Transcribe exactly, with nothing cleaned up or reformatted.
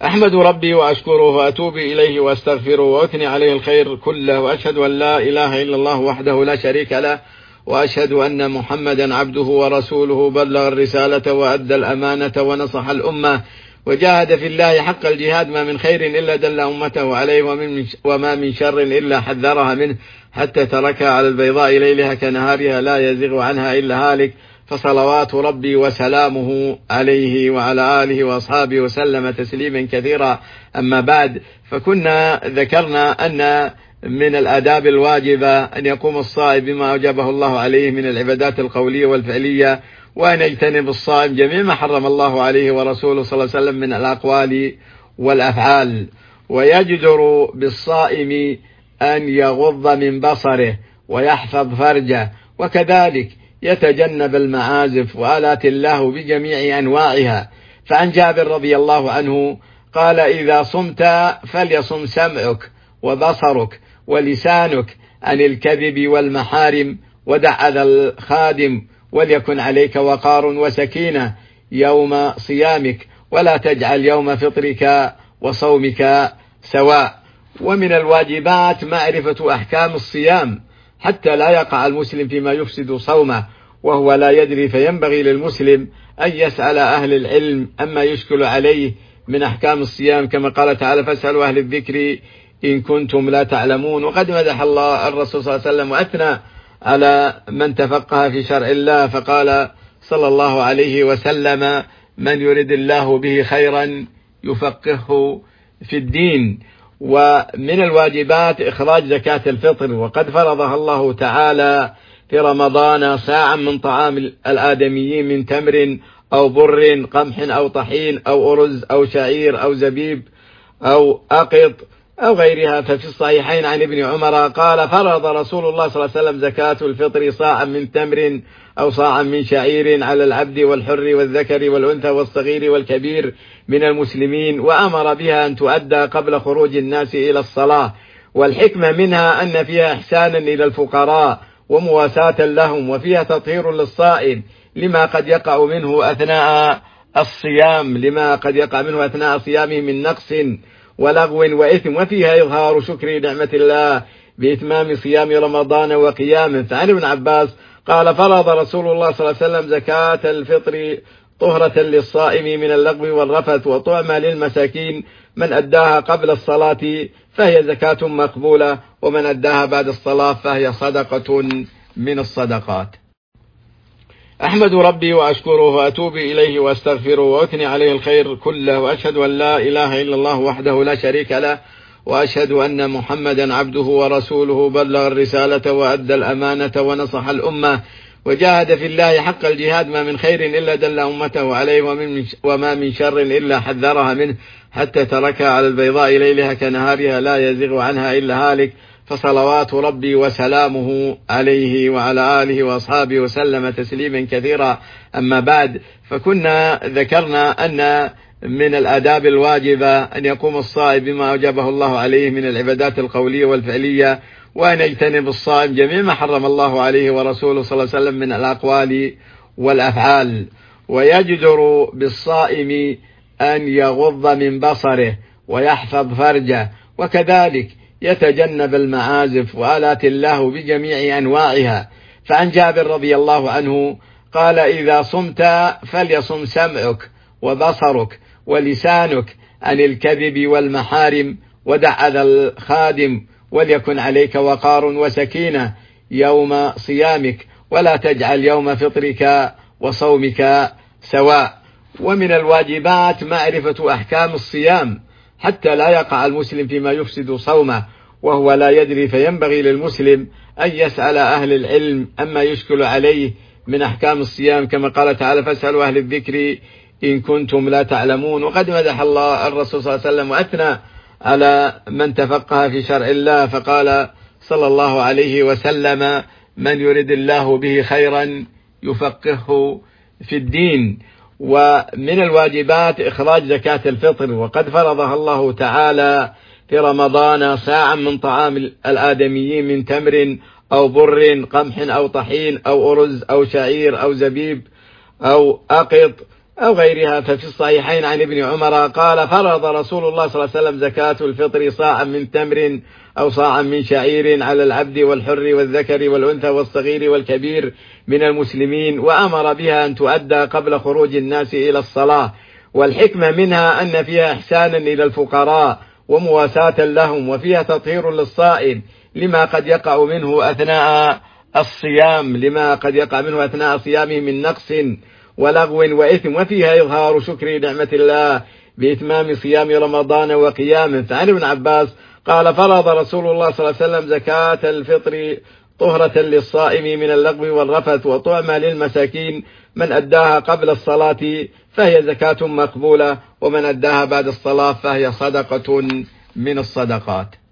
أحمد ربي وأشكره وأتوب إليه وأستغفره وأثني عليه الخير كله، وأشهد أن لا إله إلا الله وحده لا شريك له، وأشهد أن محمدا عبده ورسوله، بلغ الرسالة وأدى الأمانة ونصح الأمة وجاهد في الله حق الجهاد، ما من خير إلا دل أمته عليه، وما من شر إلا حذرها منه، حتى تركها على البيضاء ليلها كنهارها لا يزيغ عنها إلا هالك. فصلوات ربي وسلامه عليه وعلى آله وأصحابه وسلم تسليما كثيرا. أما بعد، فكنا ذكرنا أن من الآداب الواجبة أن يقوم الصائم بما أوجبه الله عليه من العبادات القولية والفعلية، وأن يجتنب الصائم جميع ما حرم الله عليه ورسوله صلى الله عليه وسلم من الأقوال والأفعال. ويجدر بالصائم أن يغض من بصره ويحفظ فرجه، وكذلك يتجنب المعازف وآلات اللهو بجميع أنواعها. فعن جابر رضي الله عنه قال: إذا صمت فليصم سمعك وبصرك ولسانك عن الكذب والمحارم، ودع أذى الخادم، وليكن عليك وقار وسكينة يوم صيامك، ولا تجعل يوم فطرك وصومك سواء. ومن الواجبات معرفة أحكام الصيام حتى لا يقع المسلم فيما يفسد صومه وهو لا يدري، فينبغي للمسلم أن يسأل أهل العلم أما يشكل عليه من أحكام الصيام، كما قال تعالى: فاسألوا أهل الذكر إن كنتم لا تعلمون. وقد مدح الله الرسول صلى الله عليه وسلم وأثنى على من تفقه في شرع الله، فقال صلى الله عليه وسلم: من يرد الله به خيرا يفقهه في الدين. ومن الواجبات إخراج زكاة الفطر، وقد فرضها الله تعالى في رمضان ساعا من طعام الآدميين من تمر أو بر قمح أو طحين أو أرز أو شعير أو زبيب أو أقط أو غيرها. ففي الصحيحين عن ابن عمر قال: فرض رسول الله صلى الله عليه وسلم زكاة الفطر صاعا من تمر أو صاعا من شعير على العبد والحر والذكر والأنثى والصغير والكبير من المسلمين، وأمر بها أن تؤدى قبل خروج الناس إلى الصلاة. والحكمة منها أن فيها إحسانا إلى الفقراء ومواساة لهم، وفيها تطهير للصائم لما قد يقع منه أثناء الصيام لما قد يقع منه أثناء صيامه من نقص ولغو وإثم، وفيها إظهار شكر نعمة الله بإتمام صيام رمضان وقيامه. فعن ابن عباس قال: فرض رسول الله صلى الله عليه وسلم زكاة الفطر طهرة للصائم من اللغو والرفث، وطعمة للمساكين. من أداها قبل الصلاة فهي زكاة مقبولة، ومن أداها بعد الصلاة فهي صدقة من الصدقات. أحمد ربي وأشكره وأتوب إليه وأستغفره وأثني عليه الخير كله، وأشهد أن لا إله إلا الله وحده لا شريك له، وأشهد أن محمدا عبده ورسوله، بلغ الرسالة وأدى الأمانة ونصح الأمة وجاهد في الله حق الجهاد، ما من خير إلا دل أمته عليه، وما من شر إلا حذرها منه، حتى تركها على البيضاء ليلها كنهارها لا يزيغ عنها إلا هالك. فصلوات ربي وسلامه عليه وعلى آله وأصحابه وسلم تسليما كثيرا. أما بعد، فكنا ذكرنا أن من الآداب الواجبة أن يقوم الصائم بما أوجبه الله عليه من العبادات القولية والفعلية، وأن يجتنب الصائم جميع ما حرم الله عليه ورسوله صلى الله عليه وسلم من الأقوال والأفعال. ويجدر بالصائم أن يغض من بصره ويحفظ فرجه، وكذلك يتجنب المعازف وآلات اللهو بجميع أنواعها. فعن جابر رضي الله عنه قال: إذا صمت فليصم سمعك وبصرك ولسانك عن الكذب والمحارم، ودع أذى الخادم، وليكن عليك وقار وسكينة يوم صيامك، ولا تجعل يوم فطرك وصومك سواء. ومن الواجبات معرفة أحكام الصيام حتى لا يقع المسلم فيما يفسد صومه وهو لا يدري، فينبغي للمسلم أن يسأل أهل العلم أما يشكل عليه من أحكام الصيام، كما قال تعالى: فاسألوا أهل الذكر إن كنتم لا تعلمون. وقد مدح الله الرسول صلى الله عليه وسلم وأثنى على من تفقه في شرع الله، فقال صلى الله عليه وسلم: من يرد الله به خيرا يفقهه في الدين. ومن الواجبات إخراج زكاة الفطر، وقد فرضها الله تعالى في رمضان ساعا من طعام الآدميين من تمر أو بر قمح أو طحين أو أرز أو شعير أو زبيب أو أقط أو غيرها. ففي الصحيحين عن ابن عمر قال فرض رسول الله صلى الله عليه وسلم زكاة الفطر صاعا من تمر أو صاعا من شعير على العبد والحر والذكر والأنثى والصغير والكبير من المسلمين، وأمر بها أن تؤدى قبل خروج الناس إلى الصلاة. والحكمة منها أن فيها إحسانا إلى الفقراء ومواساة لهم، وفيها تطهير للصائم لما قد يقع منه أثناء الصيام لما قد يقع منه أثناء صيامه من نقص ولغو وإثم، وفيها إظهار شكر نعمة الله بإتمام صيام رمضان وقيامه. فعن ابن عباس قال فرض رسول الله صلى الله عليه وسلم زكاة الفطر طهرة للصائم من اللغو والرفث وطعمة للمساكين، من أداها قبل الصلاة فهي زكاة مقبولة، ومن أداها بعد الصلاة فهي صدقة من الصدقات.